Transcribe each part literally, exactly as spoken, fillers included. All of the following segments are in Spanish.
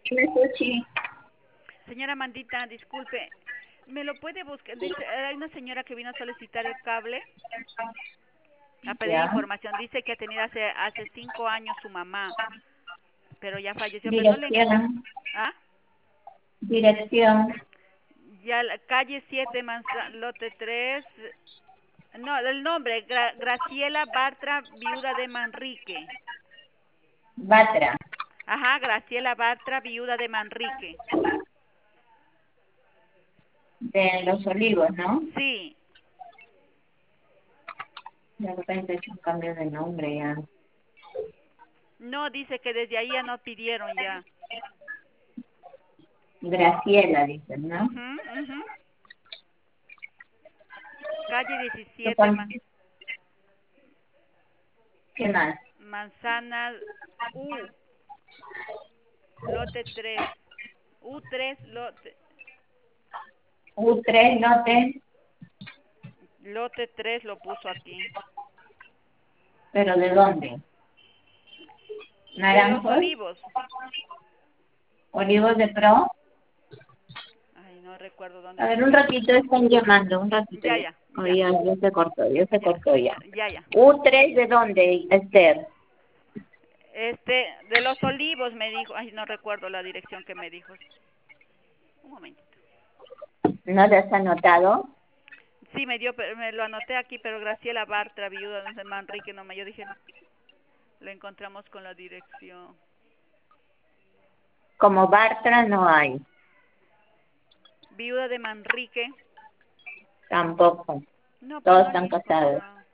Dime, Sushi. Señora Mandita, disculpe, ¿me lo puede buscar? Dice, hay una señora que vino a solicitar el cable, a pedir Ya. información. Dice que ha tenido hace hace cinco años su mamá, pero ya falleció. Pero no le encuentro. Dirección. ¿Ah? Dirección. Ya la calle siete, Manza- lote tres. No, el nombre, Gra- Graciela Bartra, viuda de Manrique. Batra. Ajá, Graciela Bartra, viuda de Manrique. De Los Olivos, ¿no? Sí, De repente he hecho un cambio de nombre ya. no, dice que desde ahí ya no pidieron ya. Graciela, dicen, ¿no? Mhm, mhm. Calle Lo diecisiete, pon- ma- ¿Qué más? Manzana U, lote tres. U tres, lote, U tres, note, lote tres lo puso aquí. pero ¿de dónde? De los Naranjos, Olivos. Olivos de Pro. Ay, no recuerdo dónde A ver, un puso. ratito están llamando, un ratito Ya, ya. ya, Oh, ya, ya, ya se cortó, ya se ya, cortó ya. ya, ya. U tres, ¿de dónde, Esther? Este, de los Olivos me dijo. Ay, no recuerdo la dirección que me dijo. Un momentito. ¿No lo has anotado? Sí, me dio, pero me lo anoté aquí, pero Graciela Bartra, viuda de Manrique, no me, yo dije, lo encontramos con la dirección. Como Bartra no hay, Viuda de Manrique. tampoco. No, pues Todos no le están he casados. encontrado.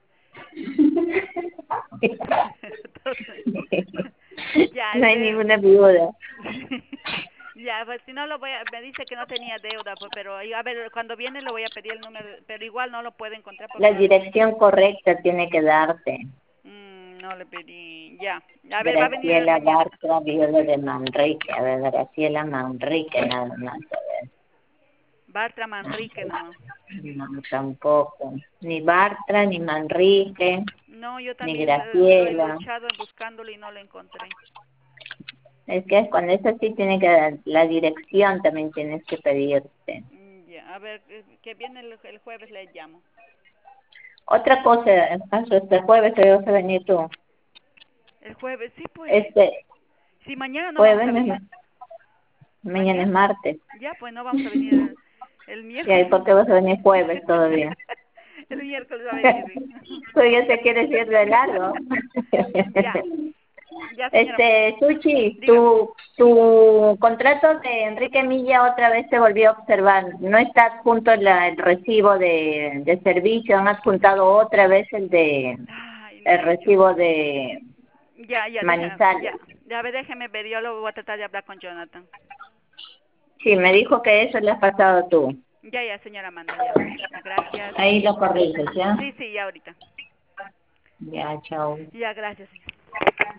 Entonces, ya, No hay este, ninguna viuda. ya, pues si no lo voy a, me dice que no tenía deuda, pues, pero a ver, cuando viene le voy a pedir el número, pero igual no lo puede encontrar porque La no lo, dirección correcta tiene que darte. mm, no le pedí, ya, a ver, va a venir el Graciela mañana. Bartra, viuda de Manrique. A ver, Graciela Manrique, nada más. A Bartra Manrique ver. nomás. No, tampoco. Ni Bartra, ni Manrique, No, yo ni también eh, lo he Graciela. luchado buscándolo y no lo encontré. Es que cuando es así tiene que dar, la dirección también tienes que pedirte. Mm, ya, a ver, eh, que viene el, el jueves le llamo. Otra cosa, Paso, este jueves te vas a venir tú. El jueves, sí, pues. Este Sí, mañana no vamos jueves, a no venir. es- mañana es Mañana, martes. ya, pues no vamos a venir el, el ¿Y ahí miércoles. por qué vas a venir jueves todavía? El miércoles va a venir. Tú ya te quieres ir de largo. Ya, ya, señora. Este, Suchi, Dígame. tu, tu contrato de Enrique Milla otra vez se volvió a observar. No está adjunto la- el recibo de, de servicio, han adjuntado otra vez el de Ay, el no, yo. recibo de Ya, ya, déjeme, Manizales. ya. Ya, a ver, déjeme ver, yo lo voy a tratar de hablar con Jonathan. Sí, me dijo que eso le has pasado tú. Ya, ya, señora Amanda, ya. Ya, gracias. Ahí lo corriges, ¿ya? Sí, sí, ya ahorita. Ya, chao. Ya, gracias.